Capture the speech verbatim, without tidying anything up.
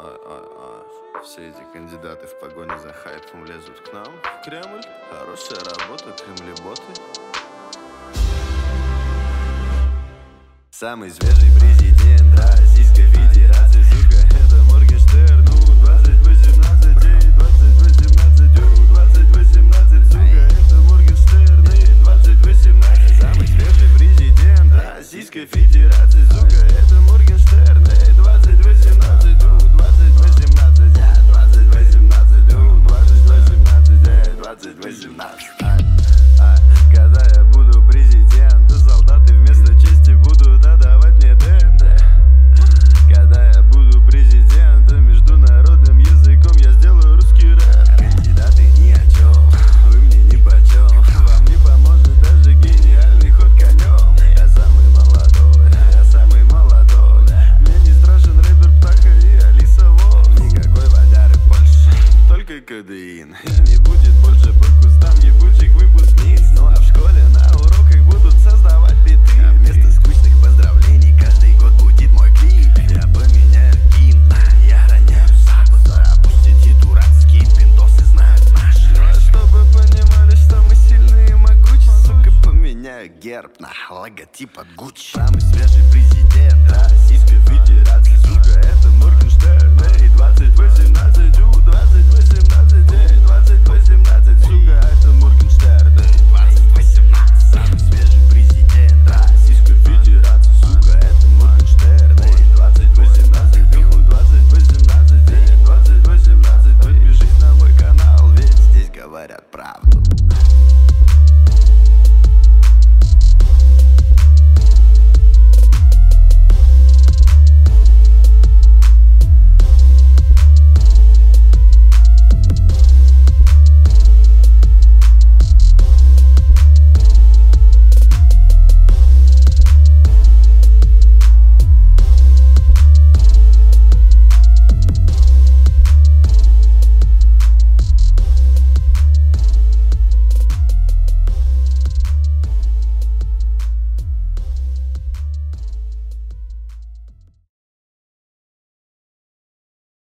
ой, ой, ой. Все эти кандидаты в погоне за хайпом лезут к нам в Кремль. Хорошая работа, кремлеботы. Самый свежий президент Российской Федерации, сука, это Моргенштерн. У двадцать восемнадцать, эй, двадцать восемнадцать, у двадцать восемнадцать, сука, это Моргенштерн, эй, двадцать восемнадцать. Самый свежий президент Российской Федерации, сука, это Моргенштерн, эй, двадцать восемнадцать, у двадцать восемнадцать, эй, двадцать восемнадцать, у двадцать восемнадцать, эй, двадцать восемнадцать. Когда я буду президент, солдаты вместо чести будут отдавать мне ДМТ. Когда я буду президентом, международным языком я сделаю русский рэп. Кандидаты ни о чем, вы мне нипочем. Вам не поможет даже гениальный ход конем. Я самый молодой, я самый молодой. Мне не страшен рэпер Птаха и Алиса Волк. Никакой водяры больше, только кодеин. И не будет больше по кустам ебучих выпускниц. Ну а в школе на уроках будут создавать биты. А вместо скучных поздравлений каждый год будет мой клип. Я поменяю гимн, я роняю саксу. А пусть эти дурацкие пиндосы знают наш. Ну а чтобы понимали, что мы сильные и могучие, сука, поменяю герб на логотип от Гуччи. Самый свежий президент